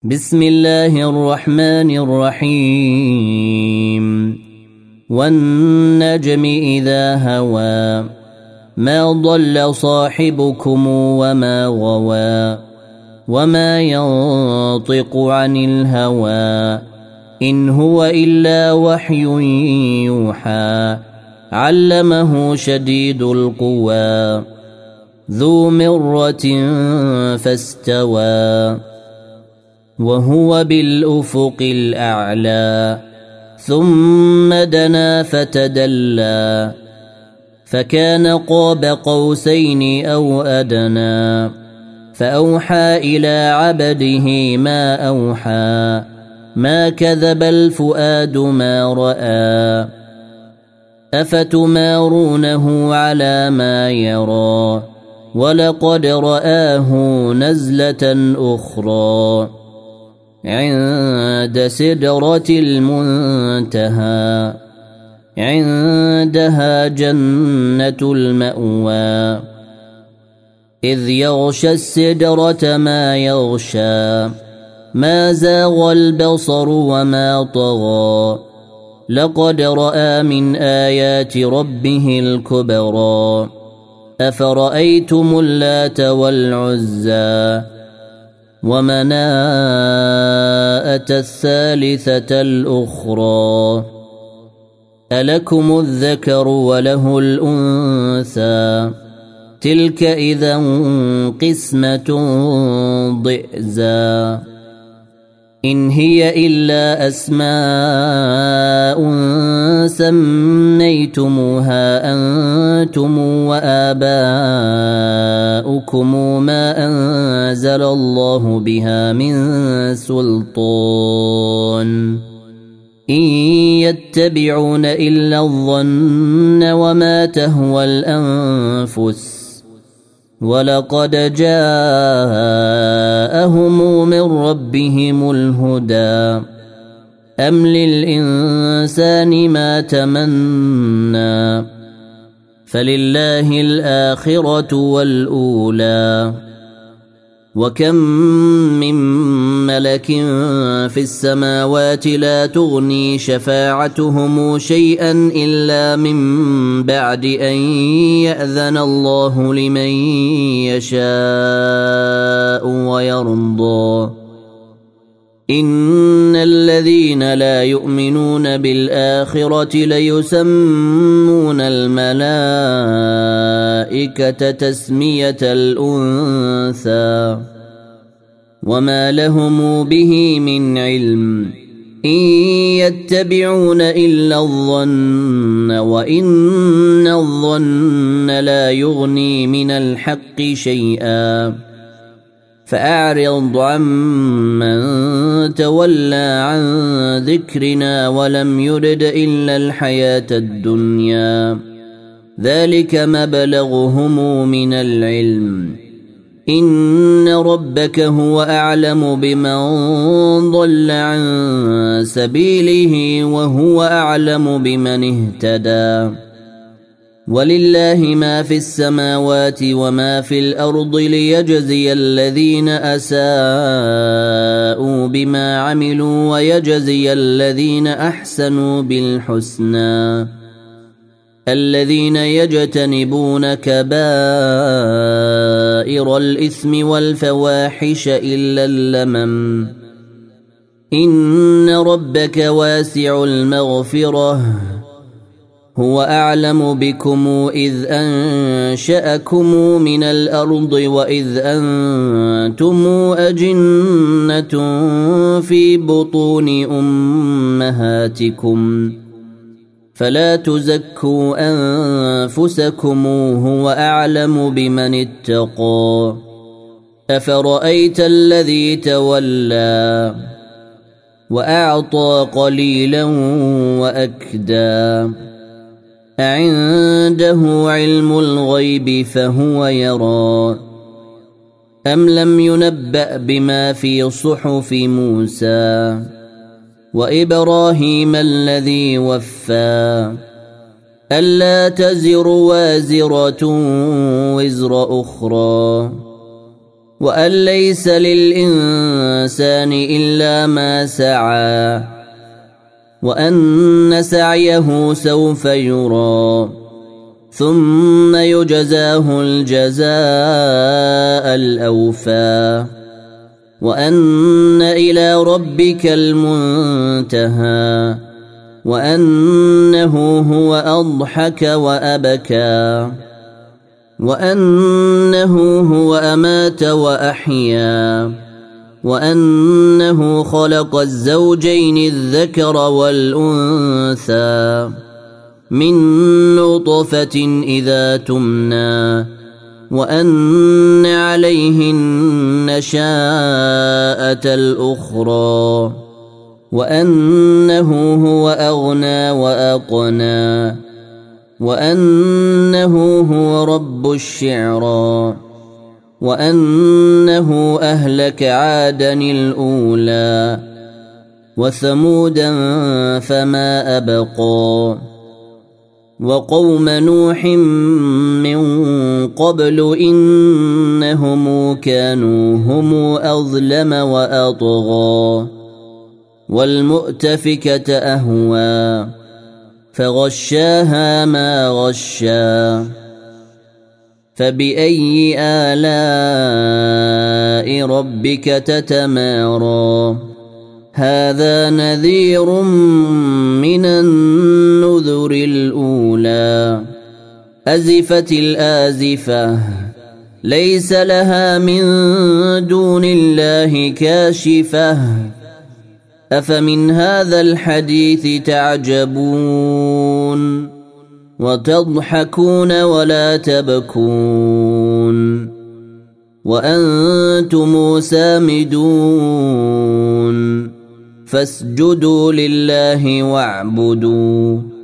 بسم الله الرحمن الرحيم والنجم إذا هوى ما ضل صاحبكم وما غوى وما ينطق عن الهوى إن هو إلا وحي يوحى علمه شديد القوى ذو مرة فاستوى وهو بالأفق الأعلى ثم دنا فتدلى فكان قاب قوسين أو أدنى فأوحى إلى عبده ما أوحى ما كذب الفؤاد ما رأى أفتمارونه على ما يرى ولقد رآه نزلة أخرى عند سدرة المنتهى عندها جنة المأوى إذ يغشى السدرة ما يغشى ما زاغ البصر وما طغى لقد رأى من آيات ربه الكبرى أفرأيتم اللات والعزى ومناءة الثالثة الأخرى ألكم الذكر وله الأنثى تلك إذا قسمة ضئزى إن هي إلا أسماء سميتموها أنتم وآباؤكم ما أنزل الله بها من سلطان إن يتبعون إلا الظن وما تهوى الأنفس ولقد جاءهم من ربهم الهدى أم للإنسان ما تمنى فلله الآخرة والأولى وكم من ملك في السماوات لا تغني شفاعتهم شيئا إلا من بعد أن يأذن الله لمن يشاء ويرضى إن الذين لا يؤمنون بالآخرة ليسمون الملائكة تسمية الأنثى وما لهم به من علم إن يتبعون إلا الظن وإن الظن لا يغني من الحق شيئا فأعرض عمن تولى عن ذكرنا ولم يرد إلا الحياة الدنيا ذلك مبلغهم من العلم إن ربك هو أعلم بمن ضل عن سبيله وهو أعلم بمن اهتدى ولله ما في السماوات وما في الأرض ليجزي الذين أساءوا بما عملوا ويجزي الذين أحسنوا بالحسنى الذين يجتنبون كبائر الإثم والفواحش إلا اللمم إن ربك واسع المغفرة هو أعلم بكم إذ أنشأكم من الأرض وإذ أنتم أجنة في بطون أمهاتكم فلا تزكوا أنفسكم هو أعلم بمن اتقى أفرأيت الذي تولى وأعطى قليلا وأكدى أعنده علم الغيب فهو يرى أم لم ينبأ بما في صحف موسى وإبراهيم الذي وفى ألا تزر وازرة وزر أخرى وأن ليس للإنسان إلا ما سعى وأن سعيه سوف يرى ثم يجزاه الجزاء الأوفى وأن إلى ربك المنتهى وأنه هو أضحك وأبكى وأنه هو أمات وأحيا وأنه خلق الزوجين الذكر والأنثى من نطفة إذا تمنى وأن عليه النشاءة الأخرى وأنه هو أغنى وأقنى وأنه هو رب الشعرى وأنه أهلك عادا الأولى وثمودا فما أبقى وقوم نوح من قبل إنهم كانوا هم أظلم وأطغى والمؤتفكة أهوى فغشاها ما غشا فبأي آلاء ربك تتمارى هذا نذير من النذر الأولى أزفت الآزفة ليس لها من دون الله كاشفة أفمن هذا الحديث تعجبون وتضحكون ولا تبكون وأنتم سامدون فاسجدوا لله واعبدوا